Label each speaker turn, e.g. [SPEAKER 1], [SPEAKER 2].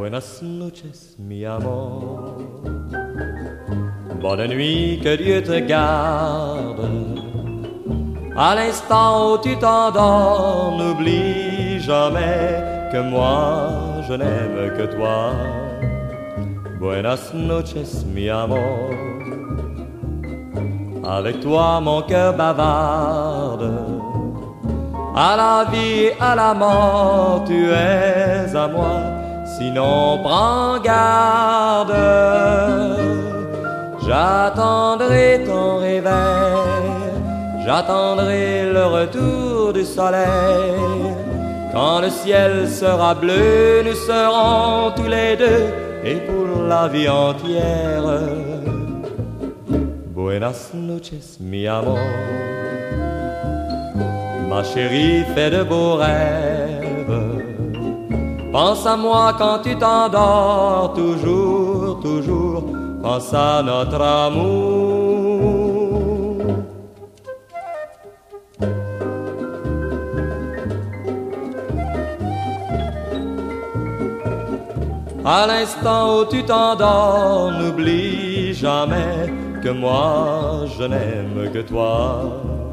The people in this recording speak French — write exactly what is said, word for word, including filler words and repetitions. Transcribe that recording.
[SPEAKER 1] Buenas noches, mi amor. Bonne nuit, que Dieu te garde. À l'instant où tu t'endors, n'oublie jamais que moi, je n'aime que toi. Buenas noches, mi amor. Avec toi, mon cœur bavarde. À la vie, à la mort, tu es à moi. Sinon, prends garde. J'attendrai ton réveil, j'attendrai le retour du soleil. Quand le ciel sera bleu, nous serons tous les deux, et pour la vie entière. Buenas noches, mi amor. Ma chérie, fais de beaux rêves. Pense à moi quand tu t'endors, toujours, toujours. Pense à notre amour. À l'instant où tu t'endors, n'oublie jamais que moi je n'aime que toi.